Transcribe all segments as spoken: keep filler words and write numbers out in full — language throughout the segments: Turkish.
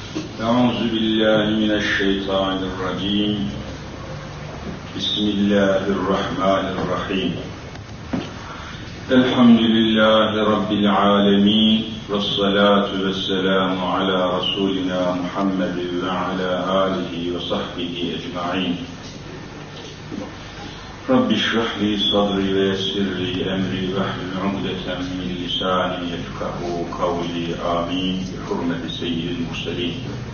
أعوذ بالله من الشيطان الرجيم بسم الله الرحمن الرحيم الحمد لله رب العالمين والصلاة والسلام على رسولنا محمد وعلى آله وصحبه أجمعين رب اشرح لي صدري ويسر لي أمري واحلل عقدة من لساني يفقهوا قولي آمين بحرمة سيد المرسلين.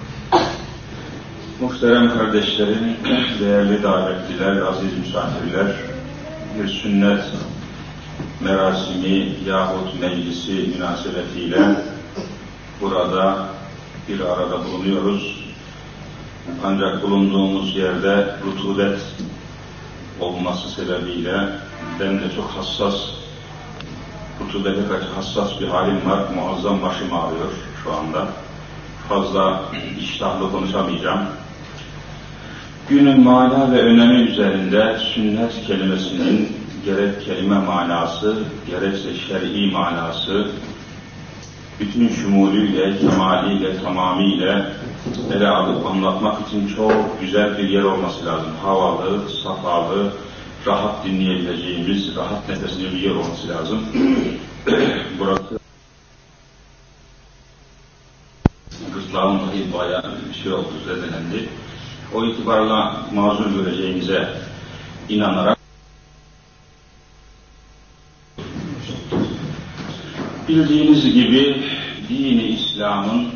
Muhterem kardeşlerim, değerli davetliler, aziz misafirler, bir sünnet merasimi yahut meclisi münasebetiyle burada bir arada bulunuyoruz. Ancak bulunduğumuz yerde rutubet olması sebebiyle ben de çok hassas, rutubete karşı hassas bir halim var. Muazzam başım ağrıyor şu anda. Fazla iştahlı konuşamayacağım. Günün mana ve önemi üzerinde sünnet kelimesinin gerek kelime manası, gerekse şer'i manası, bütün şumulüyle, kemaliyle, tamamiyle ele alıp anlatmak için çok güzel bir yer olması lazım. Havalı, safalı, rahat dinleyebileceğimiz, rahat nefesli bir yer olması lazım. Burası gırtlağım dahi bayağı bir şey oldu, zedelendi. O itibarla mazur göreceğinize inanarak bildiğiniz gibi dini İslam'ın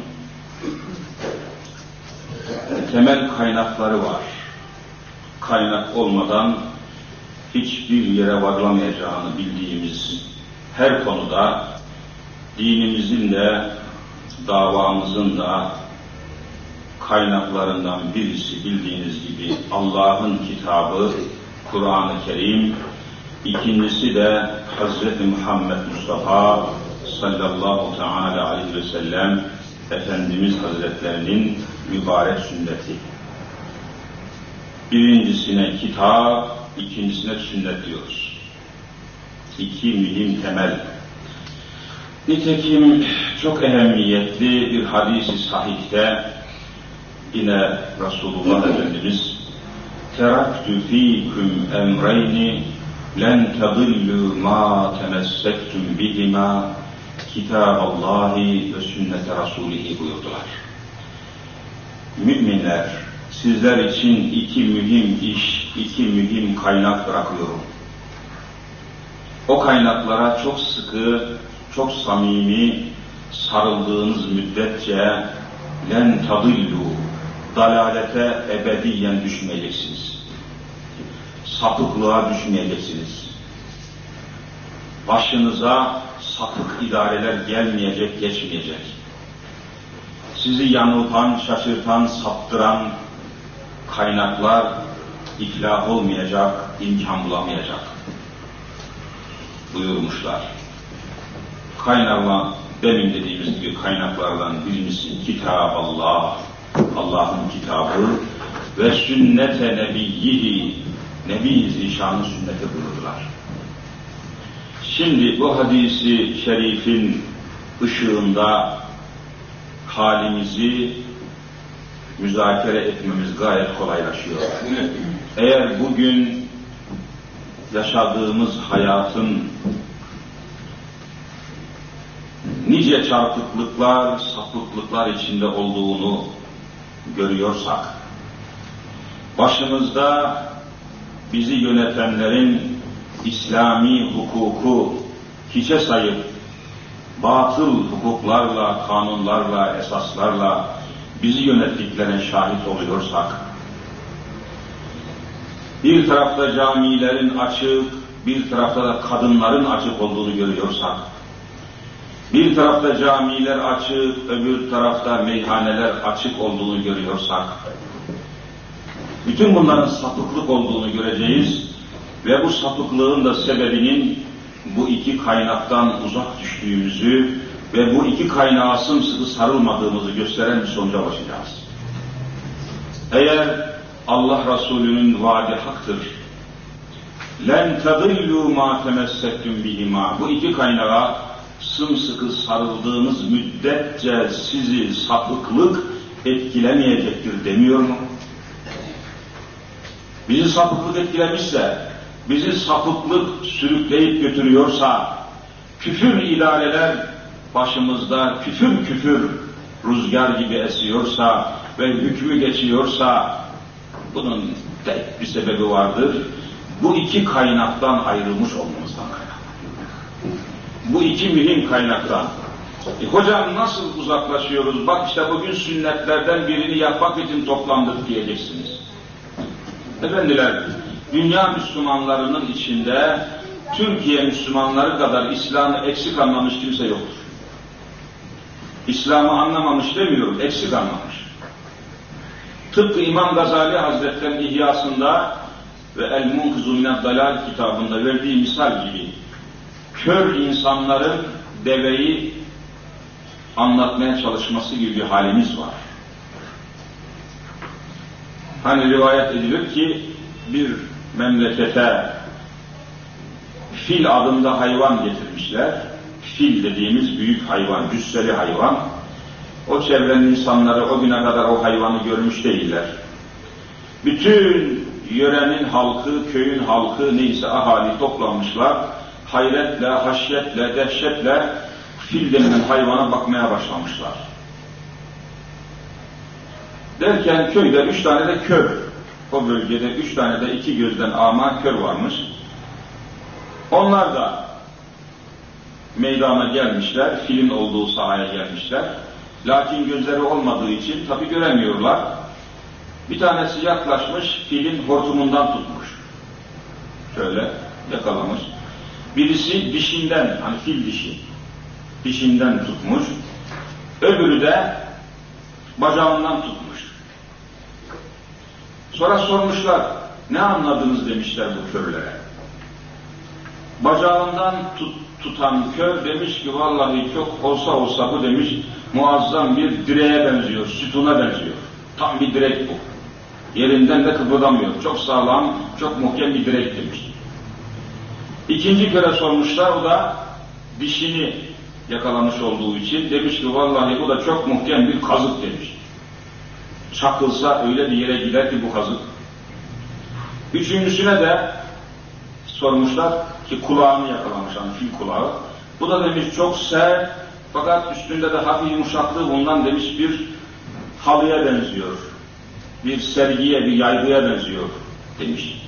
temel kaynakları var. Kaynak olmadan hiçbir yere varılamayacağını bildiğimiz her konuda dinimizin de davamızın da kaynaklarından birisi bildiğiniz gibi Allah'ın kitabı Kur'an-ı Kerim, ikincisi de Hazreti Muhammed Mustafa sallallahu teala aleyhi ve sellem Efendimiz Hazretlerinin mübarek sünneti. Birincisine kitap, ikincisine sünnet diyoruz. İki mühim temel. Nitekim çok ehemmiyetli bir hadis-i sahihte yine Resulullah Efendimiz "Teraktü fîküm emreyni len tadillû mâ temessektum bihimâ kitâballâhi ve sünnete rasûlihi" buyurdular. Müminler, sizler için iki mühim iş, iki mühim kaynak bırakıyorum. O kaynaklara çok sıkı, çok samimi sarıldığınız müddetçe len tadillû, dalalete ebediyen düşmeyeceksiniz. Sapıklığa düşmeyeceksiniz. Başınıza sapık idareler gelmeyecek, geçmeyecek. Sizi yanıltan, şaşırtan, saptıran kaynaklar iflah olmayacak, imkan bulamayacak buyurmuşlar. Kaynaklar, demin dediğimiz gibi kaynaklardan birincisi Kitab-Allah, Allah'ın kitabı ve sünnete nebiyyihi, Nebi Zişan'ın sünneti buyurdular. Şimdi bu hadisi şerifin ışığında halimizi müzakere etmemiz gayet kolaylaşıyor. Eğer bugün yaşadığımız hayatın nice çarpıklıklar, sapıklıklar içinde olduğunu görüyorsak, başımızda bizi yönetenlerin İslami hukuku hiçe sayıp batıl hukuklarla, kanunlarla, esaslarla bizi yönettiklerine şahit oluyorsak, bir tarafta camilerin açık, bir tarafta da kadınların açık olduğunu görüyorsak, bir tarafta camiler açık, öbür tarafta meyhaneler açık olduğunu görüyorsak, bütün bunların sapıklık olduğunu göreceğiz ve bu sapıklığın da sebebinin bu iki kaynaktan uzak düştüğümüzü ve bu iki kaynağa sımsıkı sarılmadığımızı gösteren bir sonuca ulaşacağız. Eğer Allah Resulü'nün vaadi haktır, لَنْ تَضِلُّوا مَا تَمَسَّكْتُمْ بِهِمَا, bu iki kaynağa sımsıkı sarıldığınız müddetçe sizi sapıklık etkilemeyecektir demiyor mu? Bizi sapıklık etkilemişse, bizi sapıklık sürükleyip götürüyorsa, küfür idareler başımızda küfür küfür rüzgar gibi esiyorsa ve hükmü geçiyorsa, bunun tek bir sebebi vardır. Bu iki kaynaktan ayrılmış olmamızdan kaynaklı. Bu iki mühim kaynaktan. E, hocam nasıl uzaklaşıyoruz? Bak işte bugün sünnetlerden birini yapmak için toplandık diyeceksiniz. Efendiler, dünya Müslümanlarının içinde Türkiye Müslümanları kadar İslam'ı eksik anlamış kimse yoktur. İslam'ı anlamamış demiyorum, eksik anlamış. Tıpkı İmam Gazali Hazretleri'nin İhyasında ve El-Munkızu Mined-Dalal kitabında verdiği misal gibi, kör insanların deveyi anlatmaya çalışması gibi bir halimiz var. Hani rivayet edilir ki bir memlekete fil adında hayvan getirmişler. Fil dediğimiz büyük hayvan, cüsseli hayvan. O çevrenin insanları o güne kadar o hayvanı görmüş değiller. Bütün yörenin halkı, köyün halkı neyse ahali toplanmışlar. Hayretle, haşyetle, dehşetle fil denilen hayvana bakmaya başlamışlar. Derken köyde üç tane de kör, o bölgede üç tane de iki gözden ama kör varmış. Onlar da meydana gelmişler, filin olduğu sahaya gelmişler. Lakin gözleri olmadığı için tabi göremiyorlar. Bir tanesi yaklaşmış, filin hortumundan tutmuş. Şöyle yakalamış. Birisi dişinden, hani fil dişi, dişinden tutmuş. Öbürü de bacağından tutmuş. Sonra sormuşlar, ne anladınız demişler bu körlere. Bacağından tut, tutan kör demiş ki vallahi çok olsa olsa bu demiş muazzam bir direğe benziyor, sütuna benziyor. Tam bir direk bu. Yerinden de kıpırdamıyor. Çok sağlam, çok muhkem bir direk demiş. İkinci köre sormuşlar, o da dişini yakalamış olduğu için demiş ki vallahi bu da çok muhkem bir kazık demiş. Çakılsa öyle bir yere gider ki bu kazık. Üçüncüsüne de sormuşlar ki kulağını yakalamış, hani fil kulağı. Bu da demiş çok sert fakat üstünde de hafif yumuşaklığı bulunan demiş bir halıya benziyor. Bir sergiye, bir yaygıya benziyor demiş.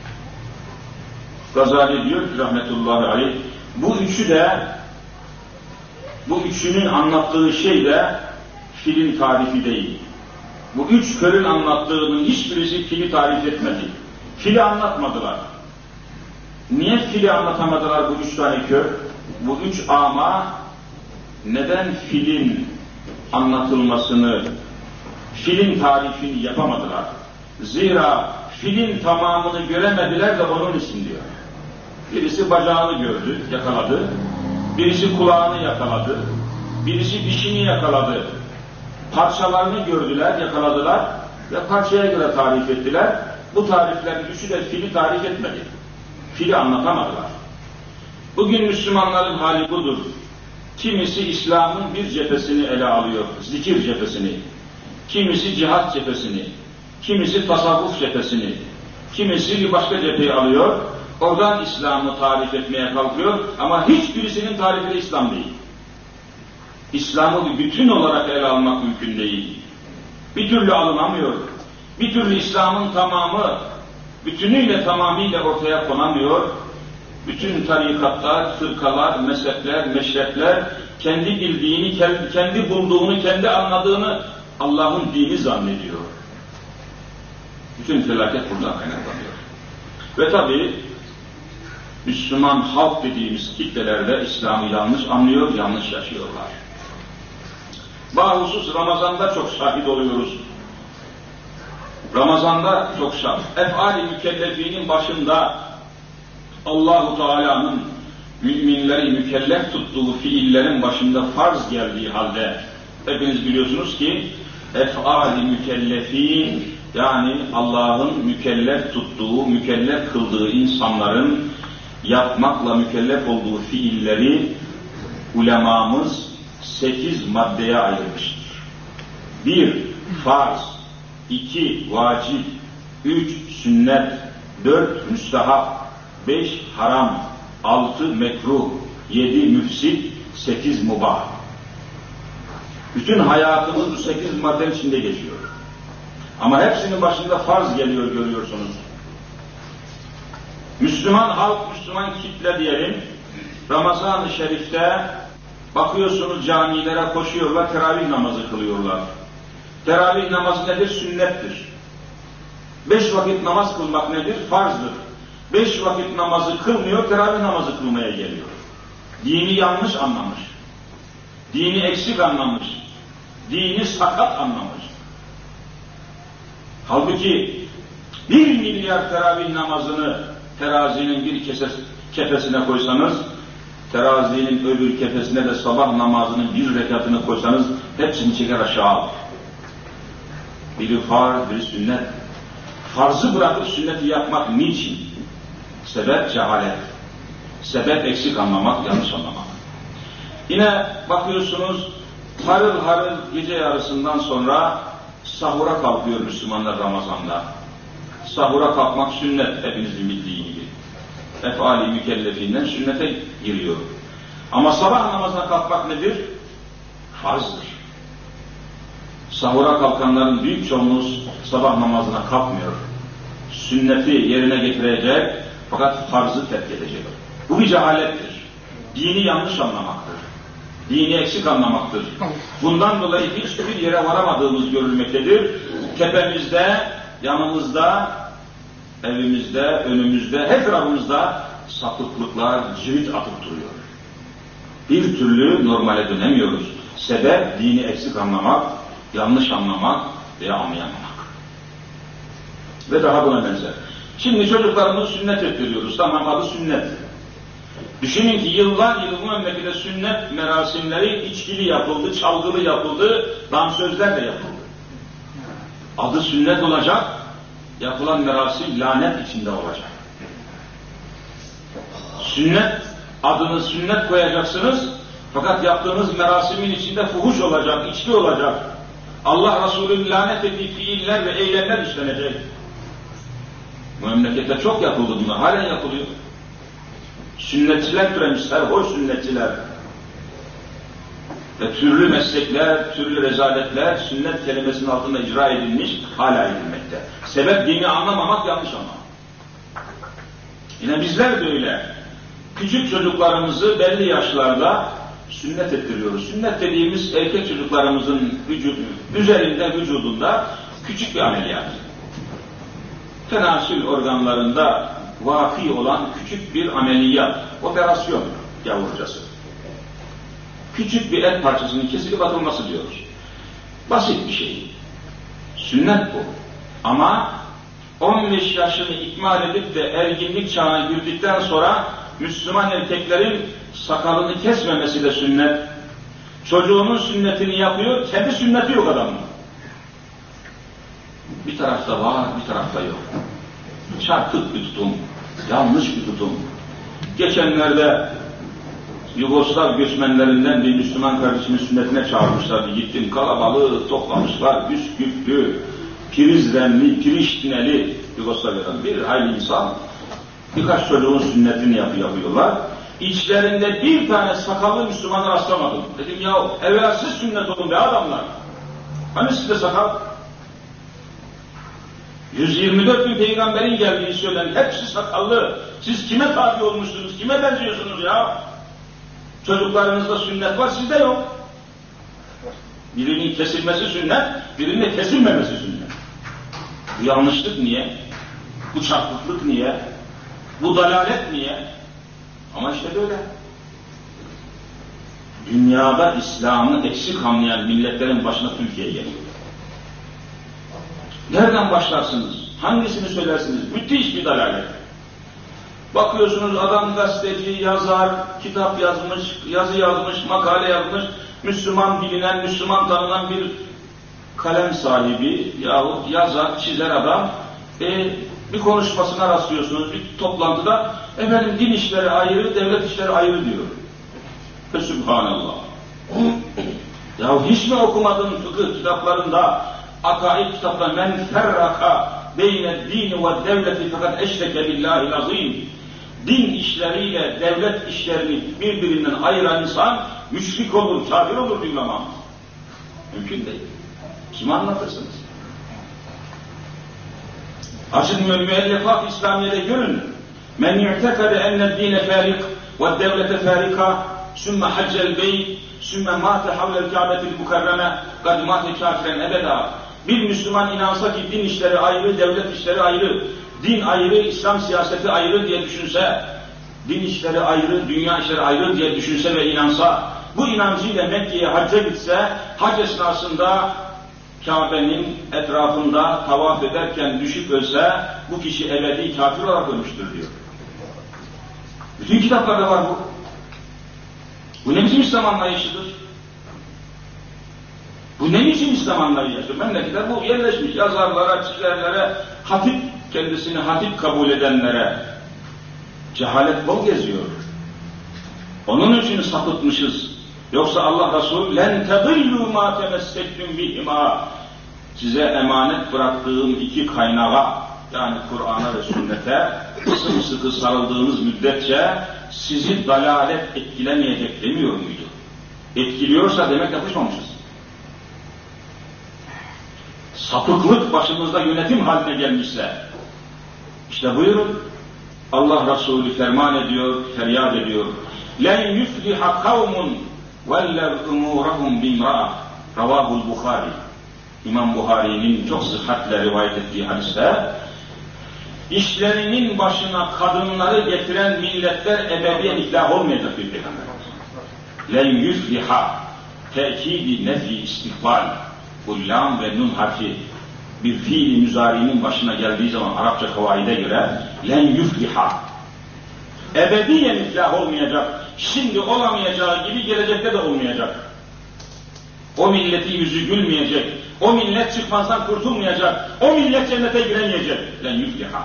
Gazali diyor ki rahmetullahi aleyh, bu üçü de, bu üçünün anlattığı şey de filin tarifi değil. Bu üç körün anlattığının hiçbirisi fili tarif etmedi. Fili anlatmadılar. Niye fili anlatamadılar bu üç tane kör? Bu üç ama neden filin anlatılmasını, filin tarifini yapamadılar? Zira filin tamamını göremediler de onun için diyor. Birisi bacağını gördü, yakaladı. Birisi kulağını yakaladı. Birisi dişini yakaladı. Parçalarını gördüler, yakaladılar ve parçaya göre tarif ettiler. Bu tariflerin üçü de fili tarif etmedi. Fili anlatamadılar. Bugün Müslümanların hali budur. Kimisi İslam'ın bir cephesini ele alıyor, zikir cephesini. Kimisi cihat cephesini. Kimisi tasavvuf cephesini. Kimisi bir başka cepheyi alıyor. Oradan İslam'ı tarif etmeye kalkıyor ama hiçbirisinin tarifi de İslam değil. İslam'ı bir bütün olarak ele almak mümkün değil. Bir türlü alınamıyor. Bir türlü İslam'ın tamamı, bütünüyle tamamıyla ortaya konamıyor. Bütün tarikatlar, fırkalar, mezhepler, meşrepler kendi bildiğini, kendi bulduğunu, kendi anladığını Allah'ın dini zannediyor. Bütün felaket buradan kaynaklanıyor. Ve tabi Müslüman halk dediğimiz kitlelerde İslam'ı yanlış anlıyor, yanlış yaşıyorlar. Bahusus Ramazan'da çok şahit oluyoruz. Ramazan'da çok şahit. Ef'al-i mükellefinin başında Allah-u Teala'nın müminleri mükellef tuttuğu fiillerin başında farz geldiği halde hepiniz biliyorsunuz ki ef'al-i mükellefin yani Allah'ın mükellef tuttuğu, mükellef kıldığı insanların yapmakla mükellef olduğu fiilleri ulemamız sekiz maddeye ayırmıştır. Bir, farz. iki, vacip. Üç, sünnet. Dört, müstahap. Beş, haram. Altı, mekruh. Yedi, müfsit. Sekiz, mubah. Bütün hayatımız bu sekiz maddenin içinde geçiyor. Ama hepsinin başında farz geliyor, görüyorsunuz. Müslüman halk, Müslüman kitle diyelim, Ramazan-ı Şerif'te bakıyorsunuz camilere koşuyorlar, teravih namazı kılıyorlar. Teravih namazı nedir? Sünnettir. Beş vakit namaz kılmak nedir? Farzdır. Beş vakit namazı kılmıyor, teravih namazı kılmaya geliyor. Dini yanlış anlamış. Dini eksik anlamış. Dini sakat anlamış. Halbuki bir milyar teravih namazını terazinin bir keses, kefesine koysanız, terazinin öbür kefesine de sabah namazının bir rekatını koysanız, hepsini çeker aşağı alır. Biri farz, biri sünnet. Farzı bırakıp sünneti yapmak niçin? Sebep cehalet. Sebep eksik anlamak, yanlış anlamak. Yine bakıyorsunuz, harıl harıl gece yarısından sonra sahura kalkıyor Müslümanlar Ramazan'da. Sahura kalkmak sünnet, hepinizin bildiği gibi. Efali mükellefinden sünnete giriyor. Ama sabah namazına kalkmak nedir? Farzdır. Sahura kalkanların büyük çoğunluğu sabah namazına kalkmıyor. Sünneti yerine getirecek fakat farzı terk edecek. Bu bir cehalettir. Dini yanlış anlamaktır. Dini eksik anlamaktır. Bundan dolayı hiçbir yere varamadığımız görülmektedir. Tepemizde, yanımızda, evimizde, önümüzde, her tarafımızda sapıklıklar cirit atıp duruyor. Bir türlü normale dönemiyoruz. Sebep dini eksik anlamak, yanlış anlamak veya anlayamamak. Ve daha buna benzer. Şimdi çocuklarımızı sünnet ettiriyoruz. Tamam, adı sünnet. Düşünün ki yıllar yılı bu memlekette sünnet merasimleri içkili yapıldı, çalgılı yapıldı, dansözler de yapıldı. Adı sünnet olacak, yapılan merasim lanet içinde olacak. Sünnet, adını sünnet koyacaksınız, fakat yaptığınız merasimin içinde fuhuş olacak, içki olacak. Allah Resulü'nün lanet ettiği fiiller ve eylemler işlenecek. Bu memlekette çok yapıldı bunlar, halen yapılıyor. Sünnetçiler türemişler, hoş sünnetçiler. Ve türlü meslekler, türlü rezaletler sünnet kelimesinin altında icra edilmiş, hala edilmekte. Sebep dini anlamamak, yanlış anlamak. Yine bizler de öyle. Küçük çocuklarımızı belli yaşlarda sünnet ettiriyoruz. Sünnet dediğimiz erkek çocuklarımızın vücudu, üzerinde, vücudunda küçük bir ameliyat. Tenasül organlarında vaki olan küçük bir ameliyat, operasyon yavrucası. Küçük bir et parçasının kesilip atılması diyoruz. Basit bir şey. Sünnet bu. Ama on beş yaşını ikmal edip de erginlik çağına girdikten sonra Müslüman erkeklerin sakalını kesmemesi de sünnet. Çocuğunun sünnetini yapıyor, kendi sünneti yok adamın. Bir tarafta var, bir tarafta yok. Çarpık bir tutum, yanlış bir tutum. Geçenlerde Yugoslav göçmenlerinden bir Müslüman kardeşimin sünnetine çağırmışlardı. Gittim, kalabalığı toplamışlar, Üsküplü, Prizrenli, Priştineli Yugoslavya'dan bir hayli insan. Birkaç çocuğun sünnetini yapı yapıyorlar. İçlerinde bir tane sakallı Müslümana rastlamadım. Dedim ya evvela siz sünnet olun be adamlar. Hani sizde sakal? yüz yirmi dört bin peygamberin geldiği söylen, hepsi sakallı. Siz kime tabi olmuşsunuz, kime benziyorsunuz ya? Çocuklarınızda sünnet var, sizde yok. Birinin kesilmesi sünnet, birinin de kesilmemesi sünnet. Bu yanlışlık niye? Bu çarpıklık niye? Bu dalalet niye? Ama işte böyle. Dünyada İslam'ı eksik anlayan milletlerin başına Türkiye geliyor. Nereden başlarsınız? Hangisini söylersiniz? Müthiş bir dalalet. Bakıyorsunuz adam gazeteci, yazar, kitap yazmış, yazı yazmış, makale yazmış, Müslüman bilinen, Müslüman tanınan bir kalem sahibi yahut yazar, çizer adam, e, bir konuşmasına rastlıyorsunuz, bir toplantıda, efendim din işleri ayrı, devlet işleri ayrı diyor. Ve Sübhanallah. Ya hiç mi okumadın fıkıh kitaplarında, akaid kitaplarında men ferraka beyne dini ve devleti fakat eşreke billahil azim. Din işleriyle devlet işlerini birbirinden ayıran insan müşrik olur, kafir olur diyorlar. Mümkün değil. Kime anlatırsınız? Açın müellefat İslamiye'de görün. Men yu'tekade enne dine farik ve devlete farika sümme haccel beyt sümme mâte havlel kâbetil mukarreme kad mâte kâfiren ebeda. Bir Müslüman inansa ki din işleri ayrı, devlet işleri ayrı, din ayrı, İslam siyaseti ayrı diye düşünse, din işleri ayrı, dünya işleri ayrı diye düşünse ve inansa, bu inancıyla Mekke'ye hacca gitse, hac esnasında Kabe'nin etrafında tavaf ederken düşüp ölse, bu kişi ebedi kafir olarak ölmüştür diyor. Bütün kitaplarda var bu. Bu ne biçim İslam anlayışıdır? Bu ne biçim İslam anlayışı? Memlekette bu yerleşmiş yazarlara, çizerlere, hatip, kendisini hatip kabul edenlere cehalet bol geziyor. Onun için sapıtmışız. Yoksa Allah Resulü لَنْ تَضِلُّوا مَا تَمَسَّكْتُمْ بِهِمَا size emanet bıraktığım iki kaynağa, yani Kur'an'a ve sünnete sımsıkı sarıldığınız müddetçe sizi dalalet etkilemeyecek demiyor muydu? Etkiliyorsa demek yapışmamışız. Sapıklık başımızda yönetim haline gelmişse, işte buyurun, Allah Resulü ferman ediyor, feryat ediyor. لَنْ يُفْلِحَ قَوْمٌ وَلَّوْ اُمُورَهُمْ بِمْرَأَةٍ Ravahul Bukhari. İmam Buhari'nin çok sıhhatle rivayet ettiği hadiste, işlerinin başına kadınları getiren milletler ebediyen iflah olmayacak bir peygamber. لَنْ يُفْلِحَ tekidi nefi istikbal. Bu lam ve nun harfi bir fiil-i müzari'nin başına geldiği zaman Arapça kavaide göre len yufliha ebediyen iflah olmayacak, şimdi olamayacağı gibi gelecekte de olmayacak. O milletin yüzü gülmeyecek, o millet çıkmazdan kurtulmayacak, o millet cennete giremeyecek. Len yufliha.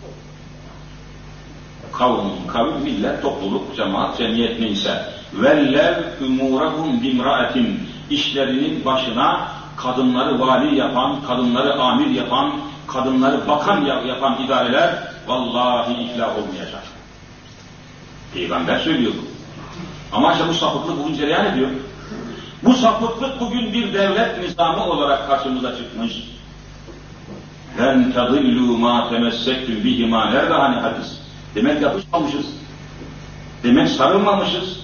Kavm, kavim, millet, topluluk, cemaat, cemiyet neyse. Vellev umurahum bimra'atin işlerinin başına kadınları vali yapan, kadınları amir yapan, kadınları bakan yapan idareler vallahi iflah olmayacak. Peygamber söylüyor bu. Ama işte bu sapıklık bugün cereyan ediyor. Bu sapıklık bugün bir devlet nizamı olarak karşımıza çıkmış. لَنْ تَضِلُّوا مَا تَمَسَّكْتُمْ بِهِمَا nerede hani hadis? Demek yapışmamışız. Demek sarılmamışız.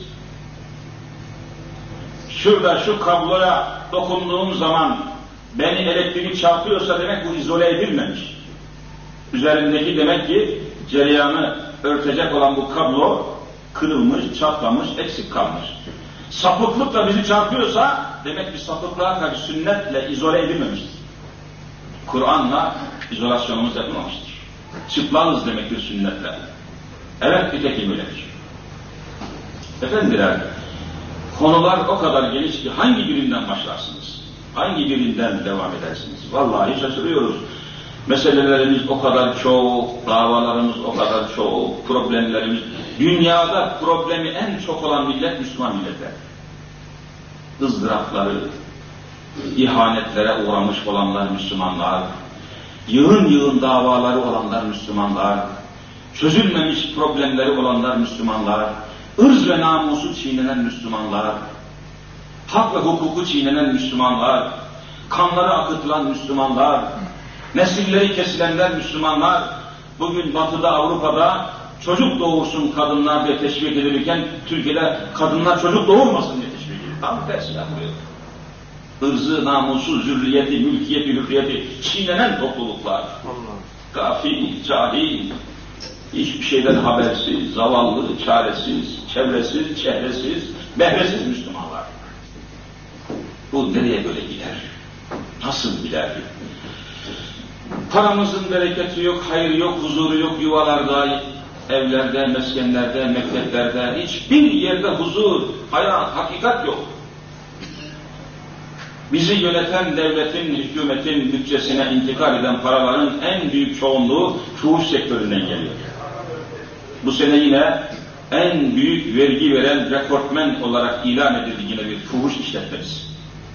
Şurada şu kabloya dokunduğum zaman beni elektrik çarpıyorsa demek bu izole edilmemiş. Üzerindeki demek ki cereyanı örtecek olan bu kablo kırılmış, çatlamış, eksik kalmış. Sapıklık da bizi çarpıyorsa demek ki sapıklığa karşı sünnetle izole edilmemiştir. Kur'an'la izolasyonumuz yapılmamıştır. Çıplağız demektir sünnetle. Evet, bir tekim öyledir. Efendiler, konular o kadar geniş ki hangi birinden başlarsınız? Hangi birinden devam edersiniz? Vallahi şaşırıyoruz. Meselelerimiz o kadar çok, davalarımız o kadar çok, problemlerimiz. Dünyada problemi en çok olan millet Müslüman milletler. ızdırapları, ihanetlere uğramış olanlar Müslümanlar, yığın yığın davaları olanlar Müslümanlar, çözülmemiş problemleri olanlar Müslümanlar, ırz ve namusu çiğnenen Müslümanlar, hak ve hukuku çiğnenen Müslümanlar, kanları akıtılan Müslümanlar, nesilleri kesilenler Müslümanlar, bugün Batı'da, Avrupa'da çocuk doğursun kadınlar diye teşvik edilirken, Türkiye'de kadınlar çocuk doğurmasın diye teşvik edilir. Tam tersi yapılıyor. Irzı, namusu, zürriyeti, mülkiyeti, hürriyeti çiğnenen topluluklar. Gafil, cahil, hiçbir şeyden habersiz, zavallı, çaresiz, çevresiz, çehresiz, behresiz Müslümanlar. Bu nereye böyle gider? Nasıl gider? Paramızın bereketi yok, hayır yok, huzuru yok yuvalarda, evlerde, meskenlerde, mekteplerde, hiçbir yerde huzur, hayat, hakikat yok. Bizi yöneten devletin, hükümetin bütçesine intikal eden paraların en büyük çoğunluğu fuhuş sektöründen geliyor. Bu sene yine en büyük vergi veren rekortmen olarak ilan edildi yine bir fuhuş işletmesi.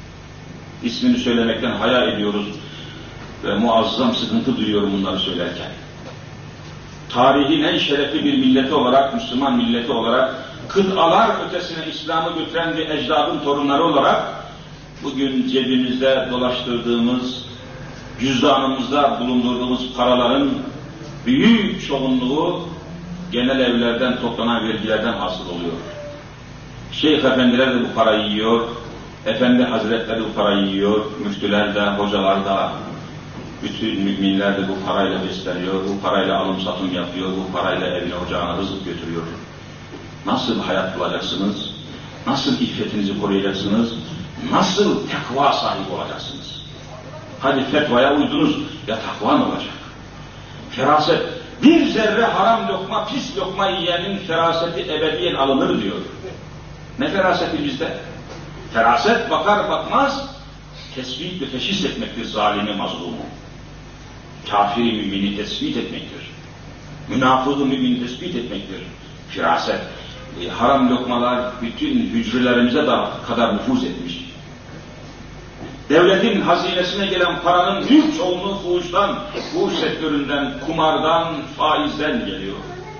İsmini söylemekten haya ediyoruz ve muazzam sıkıntı duyuyorum bunları söylerken. Tarihin en şerefli bir milleti olarak, Müslüman milleti olarak, kıtalar ötesine İslam'ı götüren bir ecdadın torunları olarak, bugün cebimizde dolaştırdığımız, cüzdanımızda bulundurduğumuz paraların büyük çoğunluğu genel evlerden toplanan vergilerden hasıl oluyor. Şeyh efendiler de bu parayı yiyor, efendi hazretleri bu parayı yiyor, müftüler de, hocalar da, bütün müminler de bu parayla besleniyor, bu parayla alım satım yapıyor, bu parayla evine ocağına rızık götürüyor. Nasıl hayat bulacaksınız? Nasıl iffetinizi koruyacaksınız? Nasıl tekva sahibi olacaksınız? Hadi fetvaya uydunuz, ya takva ne olacak? Feraset, bir zerre haram lokma, pis lokma yiyenin feraseti ebediyen alınır diyor. Ne feraseti bizde? Feraset bakar bakmaz, tespit ve teşhis etmektir zalimi mazlumu. Kafiri mümini tespit etmektir. Münafığı mümini tespit etmektir. Firaset. E, haram lokmalar bütün hücrelerimize da kadar nüfuz etmiş. Devletin hazinesine gelen paranın büyük çoğunluğu fuhuştan, fuhuş sektöründen, kumardan, faizden geliyor.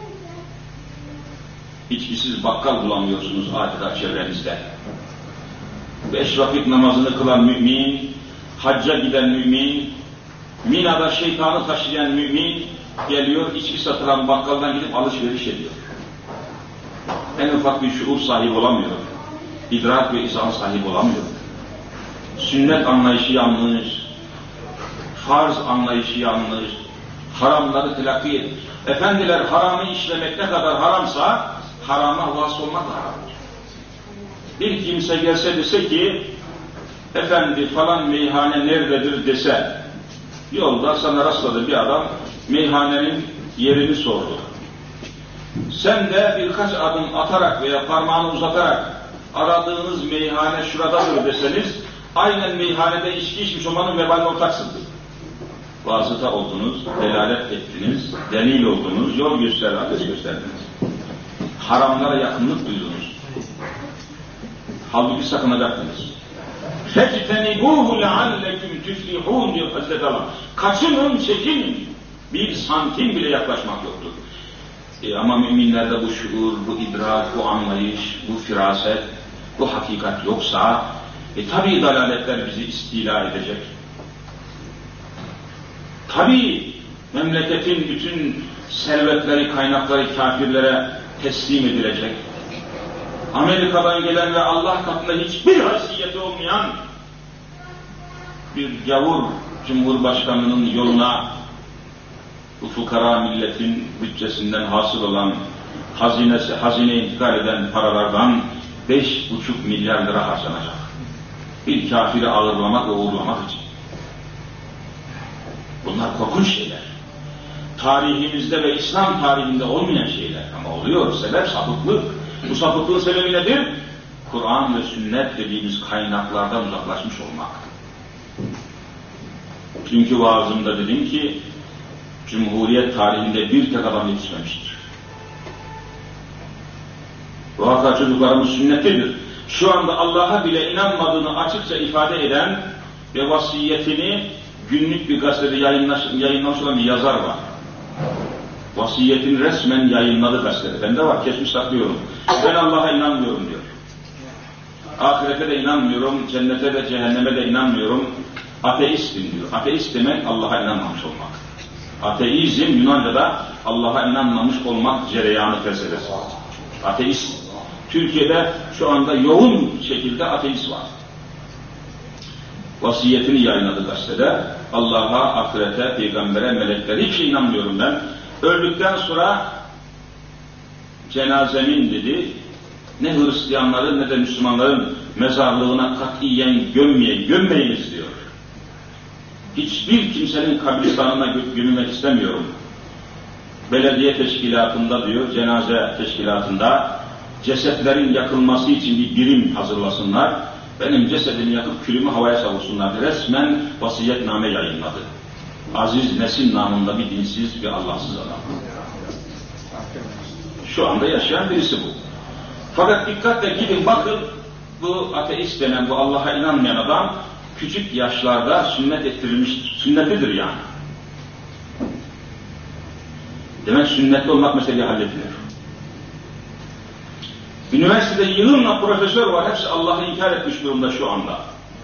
İçkisiz bakkal bulamıyorsunuz adeta çevrenizde. Beş vakit namazını kılan mümin, hacca giden mümin, Mina'da şeytanı taşıyan mümin geliyor, içki satılan bakkaldan gidip alışveriş ediyor. En ufak bir şuur sahibi olamıyor. İdrak ve izan sahibi olamıyor. Sünnet anlayışı yanlış, farz anlayışı yanlış, haramları telakki et. Efendiler haramı işlemek ne kadar haramsa, harama vasıl olmak da haramdır. Bir kimse gelse dese ki, efendi falan meyhane nerededir dese, yolda sana rastladı bir adam, meyhanenin yerini sordu. Sen de birkaç adım atarak veya parmağını uzatarak, aradığınız meyhane şuradadır deseniz, aynen meyhanede içki içmiş olmanın vebaline ortaksınız. Vasıta oldunuz, delalet ettiniz, delil oldunuz, yol göster, adres gösterdiniz. Haramlara yakınlık duydunuz. Halbuki sakınacaktınız. فَجْتَنِبُوهُ لَعَلَّكُمْ تُفْلِحُونَ diyor Hazreti Allah. Kaçının, çekinin. Bir santim bile yaklaşmak yoktur. E ama müminlerde bu şuur, bu idrak, bu anlayış, bu firaset, bu hakikat yoksa, e tabi dalaletler bizi istila edecek. Tabi memleketin bütün servetleri, kaynakları kafirlere teslim edilecek. Amerika'dan gelen ve Allah katında hiçbir haysiyeti olmayan bir gavur Cumhurbaşkanı'nın yoluna bu fukara milletin bütçesinden hasıl olan hazinesi, hazine intikal eden paralardan beş buçuk milyar lira harcanacak. Bir kafiri ağırlamak ve uğurlamak için. Bunlar korkunç şeyler. Tarihimizde ve İslam tarihinde olmayan şeyler ama oluyor. Sebep sapıklık. Bu sapıklığın sebebi nedir? Kur'an ve sünnet dediğimiz kaynaklardan uzaklaşmış olmak. Çünkü vaazımda dedim ki, Cumhuriyet tarihinde bir tek adam yetişmemiştir. Bu hakika çocuklarımız sünnetlidir. Şu anda Allah'a bile inanmadığını açıkça ifade eden ve vasiyetini günlük bir gazetede yayınlamış olan bir yazar var. Vasiyetini resmen yayınladı gazetede. Bende var, kesmiş saklıyorum. Ben Allah'a inanmıyorum diyor. Ahirete de inanmıyorum, cennete de cehenneme de inanmıyorum. Ateistim diyor. Ateist demek Allah'a inanmamış olmak. Ateizm Yunanca'da Allah'a inanmamış olmak cereyanı felsefesi. Ateist. Türkiye'de şu anda yoğun şekilde ateist var. Vasiyetini yayınladı gazetede. Allah'a, ahirete, peygambere, meleklere hiç inanmıyorum ben. Öldükten sonra cenazemin dedi, ne Hristiyanların ne de Müslümanların mezarlığına katiyen gömmeyin, gömmeyiniz diyor. Hiçbir kimsenin kabristanına gömülmek istemiyorum. Belediye teşkilatında diyor, cenaze teşkilatında cesetlerin yakılması için bir birim hazırlasınlar. Benim cesedimi yakıp külümü havaya savursunlar. Resmen vasiyetname yayınladı. Aziz Nesin namında bir dinsiz, bir Allahsız adam. Şu anda yaşayan birisi bu. Fakat dikkatle gidin bakın, bu ateist denen, bu Allah'a inanmayan adam, küçük yaşlarda sünnet ettirilmiş, sünnetidir yani. Demek sünnetli olmak meseleyi hallediyor. Üniversitede yığınla profesör var, hepsi Allah'ı inkar etmiş durumda şu anda.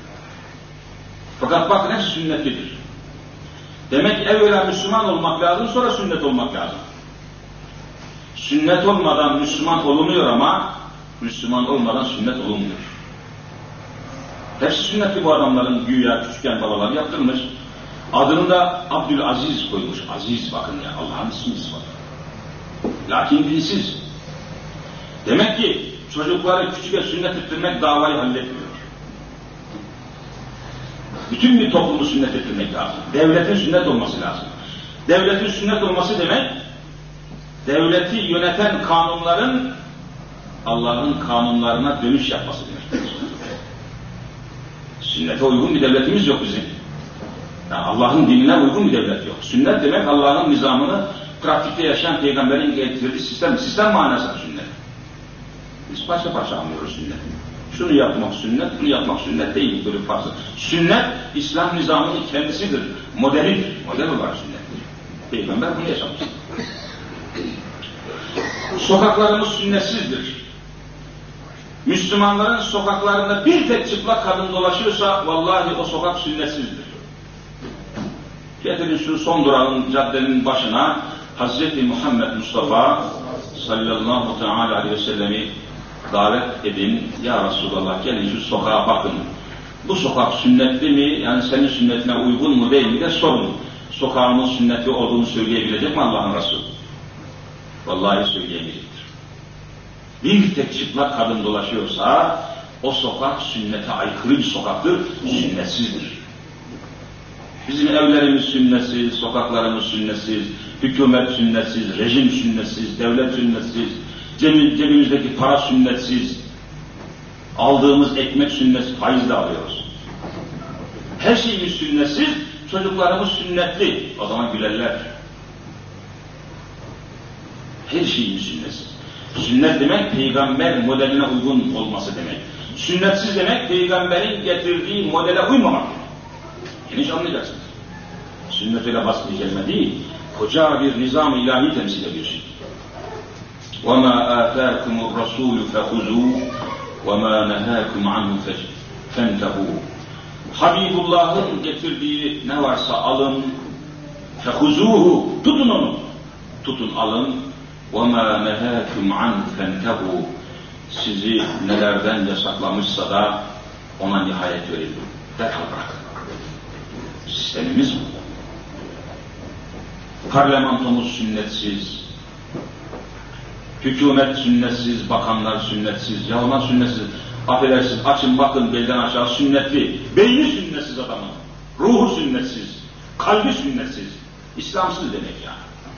Fakat bakın hepsi sünnetlidir. Demek ki evvela Müslüman olmak lazım, sonra sünnet olmak lazım. Sünnet olmadan Müslüman olunuyor ama Müslüman olmadan sünnet olunmuyor. Hepsi sünnetli bu adamların, güya küçükken babaları yaptırmış. Adını da Abdülaziz koymuş. Aziz, bakın ya, Allah'ın ismi var. Lakin dinsiz. Demek ki çocukları küçükken sünnet ettirmek davayı halletmiyor. Bütün bir toplumu sünnet ettirmek lazım. Devletin sünnet olması lazım. Devletin sünnet olması demek, devleti yöneten kanunların Allah'ın kanunlarına dönüş yapması demek. Sünnete uygun bir devletimiz yok bizim. Yani Allah'ın dinine uygun bir devlet yok. Sünnet demek Allah'ın nizamını pratikte yaşayan peygamberin getirdiği sistem, sistem manası sünnet. Biz parça parça anlıyoruz sünneti. Şunu yapmak sünnet, bunu yapmak sünnet değil, böyle fazla. Sünnet, İslam nizamının kendisidir, modelidir, model olarak sünnettir. Peygamber bunu yaşamıştır. Sokaklarımız sünnetsizdir. Müslümanların sokaklarında bir tek çıplak kadın dolaşıyorsa, vallahi o sokak sünnetsizdir. Getirin şu son durağın caddenin başına, Hazreti Muhammed Mustafa sallallahu teala aleyhi ve sellemi davet edin. Ya Resulallah, gelin şu sokağa bakın. Bu sokak sünnetli mi? Yani senin sünnetine uygun mu değil mi de sorun. Sokağımın sünnetli olduğunu söyleyebilecek mi Allah'ın Resulü? Vallahi söyleyemeyecektir. Bir tek çıplak kadın dolaşıyorsa o sokak sünnete aykırı bir sokaktır, sünnetsizdir. Bizim evlerimiz sünnetsiz, sokaklarımız sünnetsiz, hükümet sünnetsiz, rejim sünnetsiz, devlet sünnetsiz, cebimizdeki para sünnetsiz, aldığımız ekmek sünnetsiz, faizle alıyoruz. Her şeyimiz sünnetsiz, çocuklarımız sünnetli, o zaman gülerler. Her şeyimiz sünnetsiz. Sünnet demek, peygamber modeline uygun olması demek. Sünnetsiz demek, peygamberin getirdiği modele uymamak demek. Geniş anlayacaksınız. Sünnet öyle basit bir kelime değil, koca bir nizam-ı ilahi temsil ediyor. وَمَا آتَاكُمُ الرَّسُولُ فَخُذُوهُ وَمَا نَهَاكُمْ عَنْهُ فَانْتَهُوا. Habibullah'ın getirdiği ne varsa alın, فَخُذُوهُ, tutun onu, tutun alın, وَمَا نَهَاكُمْ عَنْهُ فَانْتَهُوا. Sizi nelerden yasaklamışsa da ona nihayet verin. Derhal bırakın. Sistemimiz bu. Parlamentomuz sünnetsiz, hükümet sünnetsiz, bakanlar sünnetsiz, ya onlar sünnetsiz. Affedersiniz, açın bakın belden aşağı sünnetli, beyni sünnetsiz adamın, ruhu sünnetsiz, kalbi sünnetsiz, İslamsız demek yani.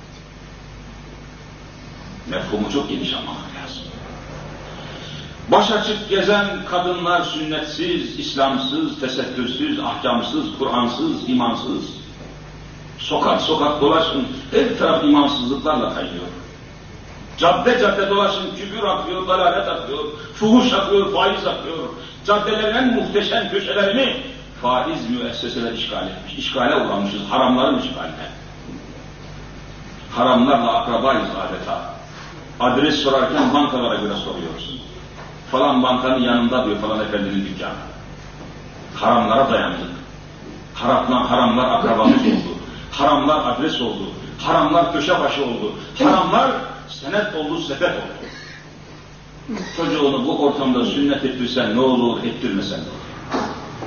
Mefhumu çok geniş anlamak lazım. Baş açık gezen kadınlar sünnetsiz, İslamsız, tesettürsüz, ahkamsız, Kur'ansız, imansız. Sokak sokak dolaşın, her taraf imansızlıklarla kayıyor. Cadde cadde dolaşın, küfür akıyor, dalalet akıyor, fuhuş akıyor, faiz akıyor. Caddelerin en muhteşem köşelerini faiz müesseseler işgal etmiş. İşgale uğramışız, haramların işgaline. Haramlarla akrabayız adeta. Adres sorarken bankalara göre soruyoruz. Falan bankanın yanında diyor falan efendinin dükkanı. Haramlara dayandık. Haramlar, haramlar akrabamız oldu. Haramlar adres oldu. Haramlar köşe başı oldu. Haramlar senet oldu, sepet oldu. Çocuğunu bu ortamda sünnet ettirsen ne olur, ettirmesen ne olur.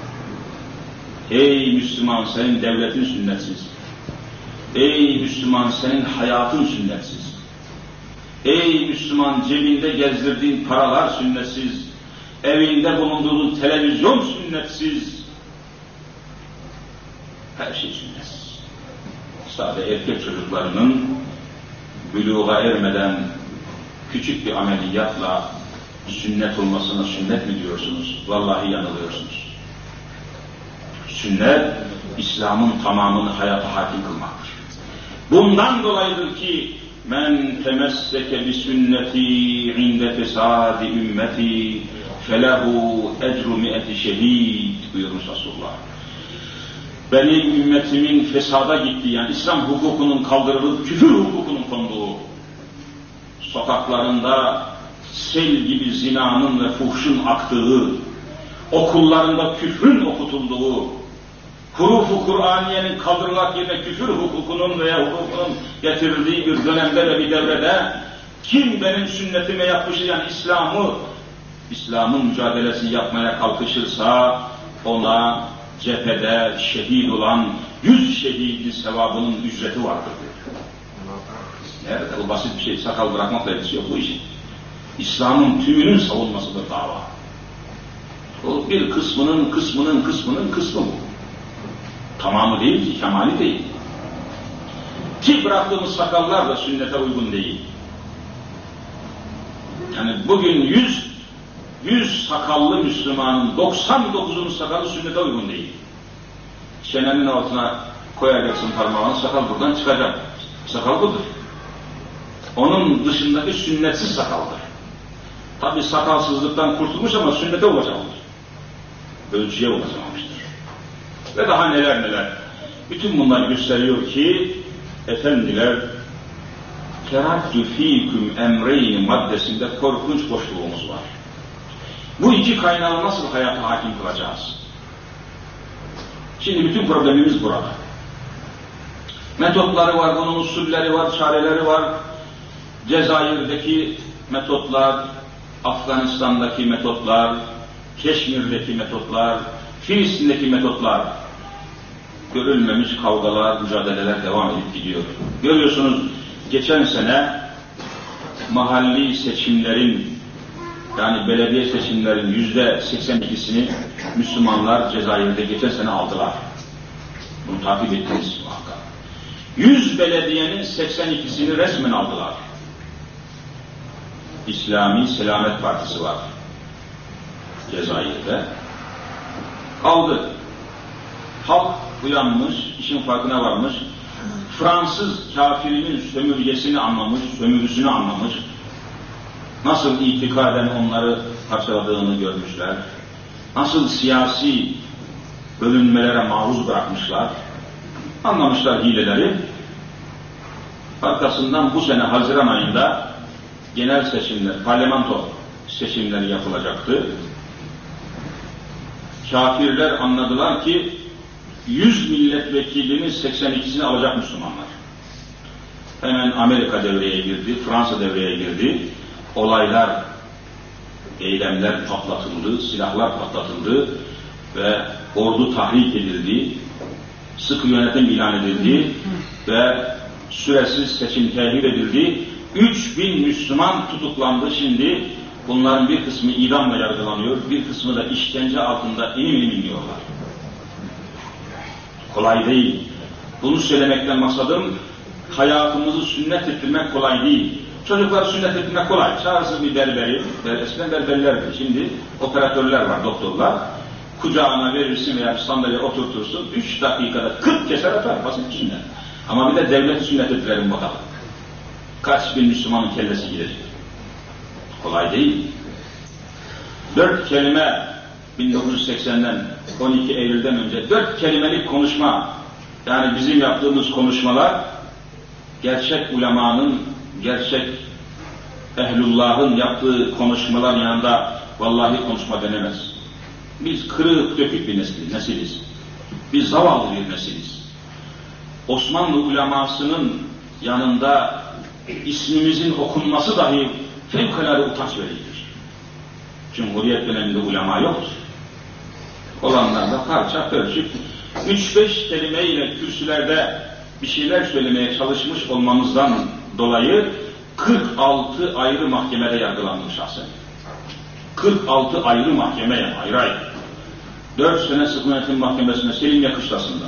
Ey Müslüman, senin devletin sünnetsiz. Ey Müslüman, senin hayatın sünnetsiz. Ey Müslüman, cebinde gezdirdiğin paralar sünnetsiz. Evinde bulunduğun televizyon sünnetsiz. Her şey sünnetsiz. Sadece erkek çocuklarının büluğa ermeden küçük bir ameliyatla sünnet olmasına sünnet mi diyorsunuz? Vallahi yanılıyorsunuz. Sünnet, İslam'ın tamamını hayata hakim kılmaktır. Bundan dolayıdır ki men temesseke bi sünneti inde fesadi ümmeti felehu ecru mi'eti şehid buyurmuş Resulullah. Benim ümmetimin fesada gittiği, yani İslam hukukunun kaldırılıp küfür hukukunun konduğu, sokaklarında sel gibi zinanın ve fuhşun aktığı, okullarında küfrün okutulduğu, hurufu Kur'aniyenin kaldırılmak yerine küfür hukukunun veya hukukunun getirildiği bir dönemde ve bir devrede kim benim sünnetime yapışır, yani İslam'ı, İslam'ın mücadelesini yapmaya kalkışırsa ona cephede şehit olan yüz şehidin sevabının ücreti vardır diyor. Nerede? Bu basit bir şey. Sakal bırakmakla ilgisi yok bu işin. İslam'ın tümünün savunmasıdır dava. O bir kısmının, kısmının, kısmının kısmı bu. Tamamı değil ki, kemali değil. Ki bıraktığımız sakallar da sünnete uygun değil. Yani bugün yüz, yüz sakallı Müslümanın doksan dokuzunun sakalı sünnete uygun değil. Çenenin altına koyacaksın parmağını, sakal buradan çıkacak. Sakal budur. Onun dışındaki sünnetsiz sakaldır. Tabi sakalsızlıktan kurtulmuş ama sünnete ulaşamamıştır. Ölçüye ulaşamamıştır. Ve daha neler neler. Bütün bunlar gösteriyor ki efendiler teraktu fîküm emreyni maddesinde korkunç boşluğumuz var. Bu iki kaynağı nasıl hayata hakim kılacağız? Şimdi bütün problemimiz burada. Metotları var, bunun usulleri var, çareleri var. Cezayir'deki metotlar, Afganistan'daki metotlar, Keşmir'deki metotlar, Filistin'deki metotlar, görülmemiş kavgalar, mücadeleler devam edip gidiyor. Görüyorsunuz, geçen sene mahalli seçimlerin, yani belediye seçimlerin yüzde seksen ikisini Müslümanlar Cezayir'de geçen sene aldılar. Bunu takip ettiniz muhakkak. Yüz belediyenin seksen ikisini resmen aldılar. İslami Selamet Partisi var Cezayir'de. Aldı. Halk uyanmış, işin farkına varmış. Fransız kafirinin sömürgesini anlamış, sömürüsünü anlamış. Nasıl itikaden onları parçaladığını görmüşler. Nasıl siyasi bölünmelere maruz bırakmışlar. Anlamışlar hileleri. Arkasından bu sene Haziran ayında genel seçimler, parlamento seçimleri yapılacaktı. Kafirler anladılar ki yüz milletvekilinin seksen ikisini alacak Müslümanlar. Hemen Amerika devreye girdi, Fransa devreye girdi. Olaylar, eylemler patlatıldı, silahlar patlatıldı ve ordu tahrik edildi, sıkı yönetim ilan edildi ve süresiz seçim tehir edildi. Üç bin Müslüman tutuklandı şimdi. Bunların bir kısmı idamla yargılanıyor, bir kısmı da işkence altında inim inim iniyorlar. Kolay değil. Bunu söylemekten maksadım, hayatımızı sünnet ettirmek kolay değil. Çocukları sünnet ettirmek kolay. Çağırsın bir berberi, eskiden berberlerdi, şimdi operatörler var, doktorlar. Kucağına verirsin veya bir sandalye oturtursun, üç dakikada kırk keser atar, basit bir sünnet. Ama bir de devleti sünnet ettirelim bakalım. Kaç bin Müslümanın kellesi gidecek? Kolay değil. Dört kelime bin dokuz yüz seksenden on iki Eylül'den önce dört kelimelik konuşma, yani bizim yaptığımız konuşmalar gerçek ulemanın, gerçek ehlullahın yaptığı konuşmalar yanında vallahi konuşma denemez. Biz kırık dökük bir nesiliz, nesiliz. Biz zavallı bir nesiliz. Osmanlı ulemasının yanında ismimizin okunması dahi fevkalade utanç vericidir. Cumhuriyet döneminde ulema yoktur. Olanlar da parça ölçüp üç beş kelimeyle kürsülerde bir şeyler söylemeye çalışmış olmamızdan dolayı kırk altı ayrı mahkemede yargılandım şahsen. kırk altı ayrı mahkemeye, ayrı ayrı. dört sene sıkı yönetim mahkemesine Selim Yakışlası'nda.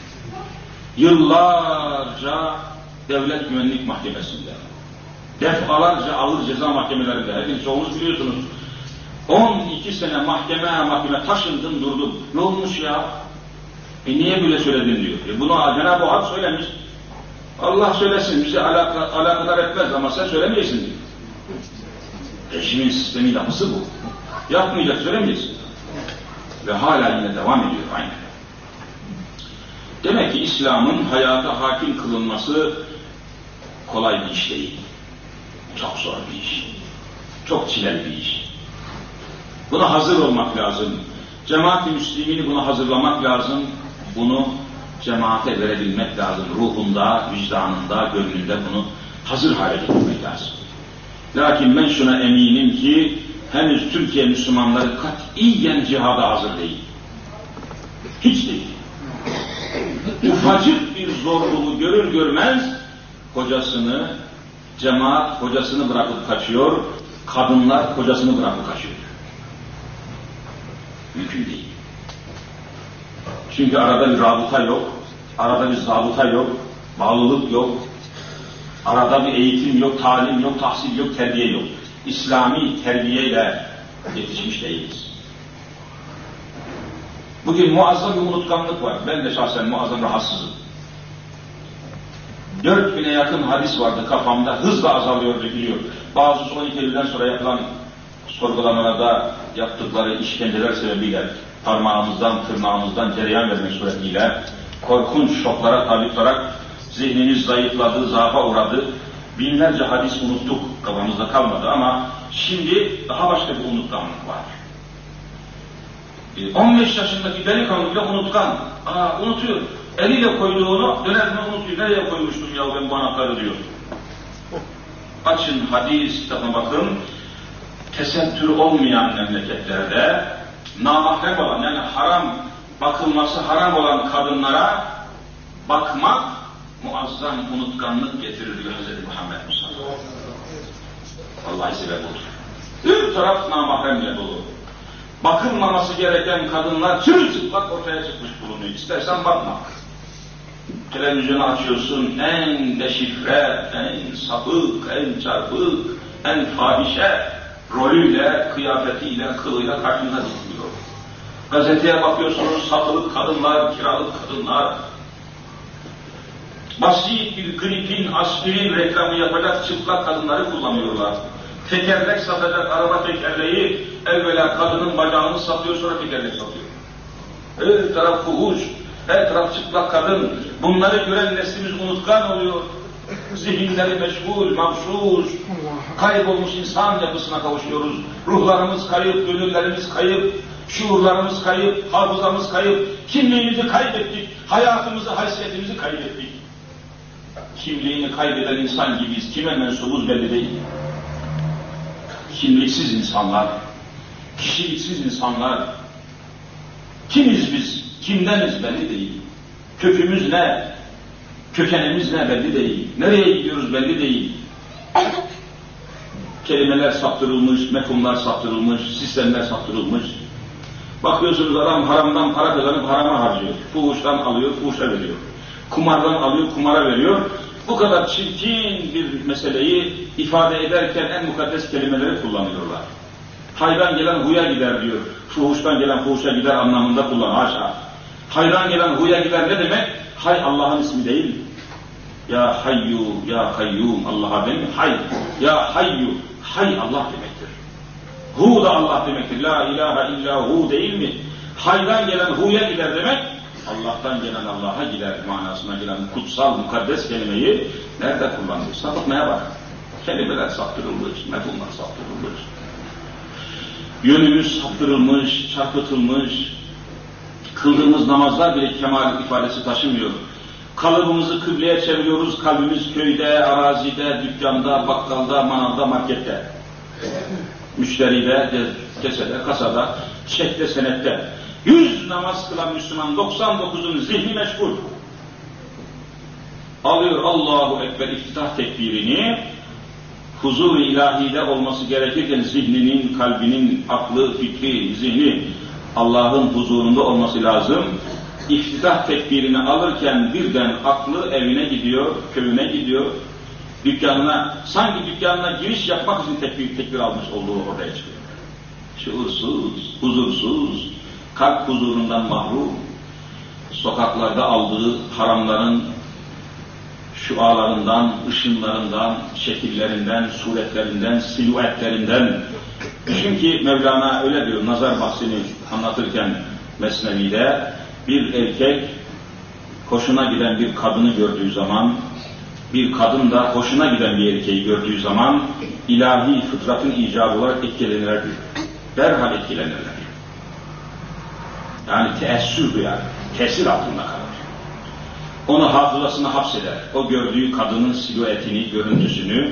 Yıllarca devlet güvenlik mahkemesinde. Defalarca ağır ceza mahkemelerinde. Hepiniz çoğunuz biliyorsunuz. on iki sene mahkeme mahkeme taşındım durdum. Ne olmuş ya? E niye böyle söyledin diyor. E bunu Cenab-ı Hak söylemiş. Allah söylesin, bizi alaka, alakadar etmez ama sen söylemeyeceksin diyor. Rejimin sistemi yapısı bu. Yapmayacak söylemeyiz. Ve hala yine devam ediyor aynı. Demek ki İslam'ın hayata hakim kılınması kolay bir iş değil. Çok zor bir iş. Çok çileli bir iş. Buna hazır olmak lazım. Cemaat-i Müslümini buna hazırlamak lazım. Bunu cemaate verebilmek lazım. Ruhunda, vicdanında, gönlünde bunu hazır hale getirmek lazım. Lakin ben şuna eminim ki henüz Türkiye Müslümanları katiyen cihada hazır değil. Hiç değil. Ufacık bir zorluğu görür görmez kocasını, cemaat kocasını bırakıp kaçıyor, kadınlar kocasını bırakıp kaçıyor. Mümkün değil. Çünkü arada bir rabıta yok, arada bir zabıta yok, bağlılık yok, arada bir eğitim yok, talim yok, tahsil yok, terbiye yok. İslami terbiyeyle yetişmiş değiliz. Bugün muazzam bir unutkanlık var. Ben de şahsen muazzam rahatsızım. Dört bine yakın hadis vardı kafamda, hızla azalıyor, dökülüyor. Bazı on iki Eylül'den sonra yapılan sorgulamalarda yaptıkları işkenceler sebebiyle parmağımızdan, tırnağımızdan cereyan vermek suretiyle korkunç şoklara tabi tutarak zihnimiz zayıfladı, zaafa uğradı. Binlerce hadis unuttuk, kafamızda kalmadı ama şimdi daha başka bir unutkanlık var. on beş yaşındaki delikanlı bile unutkan. Aa, unutuyor. Eliyle koyduğunu dönerine unutuyor. Nereye koymuştum ya ben bu anahtarı diyor. Açın hadis kitabına bakın. Tesettür olmayan memleketlerde namahrem olan yani haram bakılması haram olan kadınlara bakmak muazzam unutkanlık getirir diyor Hazreti Muhammed Mustafa. Vallahi sebep olur. Bir taraf namahremle dolu. Bakılmaması gereken kadınlar çırılçıplak ortaya çıkmış bulunuyor. İstersen bakma. Televizyonu açıyorsun, en deşifre, en sapık, en çarpık, en fahişe rolüyle, kıyafetiyle, kılıyla karşında dikiliyor. Gazeteye bakıyorsunuz, satılık kadınlar, kiralık kadınlar. Basit bir gripin, aspirin reklamı yapacak çıplak kadınları kullanıyorlar. Tekerlek satacak araba tekerleği, evvela kadının bacağını satıyor, sonra tekerlek satıyor. Her taraf fuhuş, her taraf çıplak kadın. Bunları gören neslimiz unutkan oluyor. Zihinleri meşgul, mavşuz, kaybolmuş insan yapısına kavuşuyoruz. Ruhlarımız kayıp, gönüllerimiz kayıp, şuurlarımız kayıp, hafızamız kayıp, kimliğimizi kaybettik, hayatımızı, haysiyetimizi kaybettik. Kimliğini kaybeden insan gibiyiz, kime mensubuz belli değil. Kimliksiz insanlar, kişiliksiz insanlar, kimiz biz, kimdeniz belli değil. Kökümüz ne, kökenimiz ne belli değil. Nereye gidiyoruz belli değil. Kelimeler saptırılmış, mefhumlar saptırılmış, sistemler saptırılmış. Bakıyorsunuz adam haramdan para kazanıp harama harcıyor. Fuhuştan alıyor, fuhuşa veriyor. Kumardan alıyor, kumara veriyor. Bu kadar çirkin bir meseleyi ifade ederken en mukaddes kelimeleri kullanıyorlar. Hayran gelen huya gider diyor. Fuhuştan gelen fuhuşa gider anlamında kullan. Haşa. Hayran gelen huya gider ne demek? Hay Allah'ın ismi değil. Ya hayyu, ya kayyum Allah'a değil mi? Hay. Ya hayyu, hay Allah demektir. Hu da Allah demektir. La ilahe illa hu değil mi? Hayran gelen huya gider demek. Allah'tan gelen Allah'a gider manasına gelen kutsal, mukaddes kelimeyi nerede kullanıyor? Sapıtmaya bak. Kelimeler saptırılmış, mefhumlar saptırılmış. Yönümüz saptırılmış, çarpıtılmış. Kıldığımız namazlar bile kemal ifadesi taşımıyor. Kalıbımızı kıbleye çeviriyoruz, kalbimiz köyde, arazide, dükkanda, bakkalda, manavda, markette. Müşteride, kesede, kasada, çekte, senette. Yüz namaz kılan Müslüman doksan dokuzun zihni meşgul. Alıyor Allahu Ekber iftitah tekbirini, huzur-u ilahide olması gerekirken zihninin, kalbinin, aklı, fikri, zihni Allah'ın huzurunda olması lazım. İftitah tekbirini alırken birden aklı evine gidiyor, köyüne gidiyor, dükkanına, sanki dükkanına giriş yapmak için tekbir, tekbir almış olduğu ortaya çıkıyor. Şuursuz, huzursuz, kalp huzurundan mahrum, sokaklarda aldığı haramların şualarından, ışınlarından, şekillerinden, suretlerinden, silüetlerinden. Çünkü Mevlana öyle diyor, nazar bahsini anlatırken Mesnevi'de, bir erkek hoşuna giden bir kadını gördüğü zaman, bir kadın da hoşuna giden bir erkeği gördüğü zaman ilahi fıtratın icabı olarak etkilenirler. Derhal etkilenirler. Yani teessür duyar, tesir altında kalır. Onu hafızasına hapseder. O gördüğü kadının silüetini, görüntüsünü,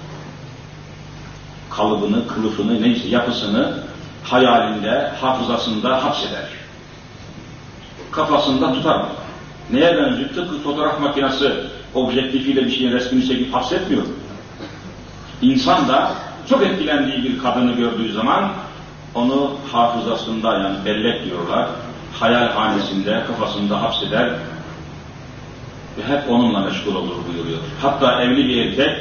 kalıbını, kılıfını, neyse yapısını hayalinde, hafızasında hapseder. Kafasında tutar mı? Neye benziyor? Tıpkı fotoğraf makinesi objektifiyle bir şeyin resmini çekip hapsetmiyor. İnsan da çok etkilendiği bir kadını gördüğü zaman onu hafızasında, yani bellek diyorlar, hayalhanesinde, kafasında hapseder ve hep onunla meşgul olur buyuruyor. Hatta evli bir erkek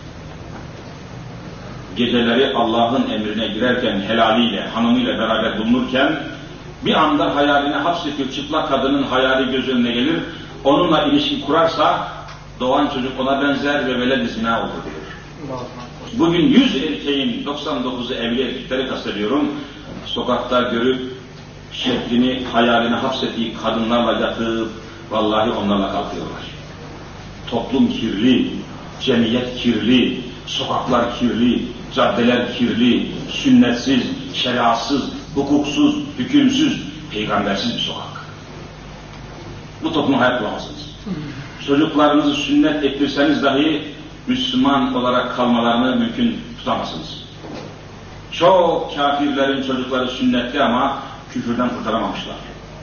geceleri Allah'ın emrine girerken helaliyle, hanımıyla beraber bulunurken bir anda hayaline hapsediyor. Çıplak kadının hayali göz önüne gelir. Onunla ilişki kurarsa doğan çocuk ona benzer ve veled-i zina olur diyor. Bugün yüz erkeğin doksan dokuzu evli erkekleri kastediyorum. Sokakta görüp şeklini, hayalini hapsettiği kadınlarla yatıp vallahi onlarla kalkıyorlar. Toplum kirli, cemiyet kirli, sokaklar kirli, caddeler kirli, sünnetsiz, şeriatsız, hukuksuz, hükümsüz, peygambersiz bir sokak. Bu topluma hayat bulamazsınız. Çocuklarınızı sünnet ettirseniz dahi Müslüman olarak kalmalarını mümkün tutamazsınız. Çok kafirlerin çocukları sünnetli ama küfürden kurtaramamışlar.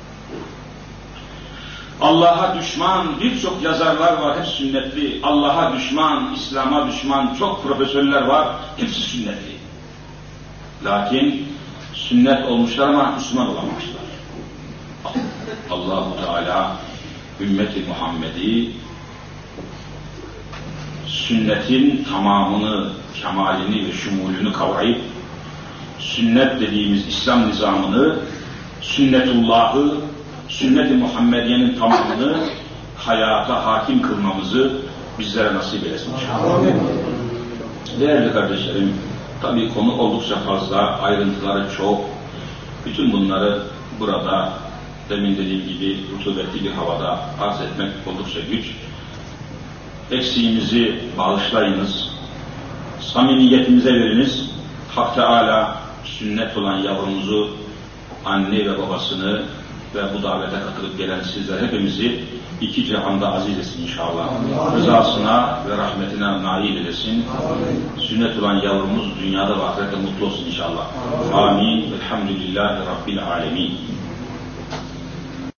Allah'a düşman birçok yazarlar var, hep sünnetli. Allah'a düşman, İslam'a düşman çok profesörler var, hepsi sünnetli. Lakin sünnet olmuşlar ama Müslüman olamamışlar. Allah-u Teala ümmeti Muhammed'i sünnetin tamamını, kemalini ve şumulünü kavrayıp sünnet dediğimiz İslam nizamını, sünnetullah'ı, sünnet-i Muhammediye'nin tamamını hayata hakim kılmamızı bizlere nasip eylesin. Değerli kardeşlerim, tabii konu oldukça fazla, ayrıntıları çok. Bütün bunları burada demin dediğim gibi rutubetli bir havada arz etmek oldukça güç. Eksiğimizi bağışlayınız, samimiyetimize veriniz. Hak Teâlâ sünnet olan yavrumuzu, anne ve babasını ve bu davete katılıp gelen sizler hepimizi iki cihanda aziz etsin inşallah. Rızasına ve rahmetine nail edesin. Sünnet olan yavrumuz dünyada ve ahirette mutlu olsun inşallah. Amin. Elhamdülillahi Rabbil alemin.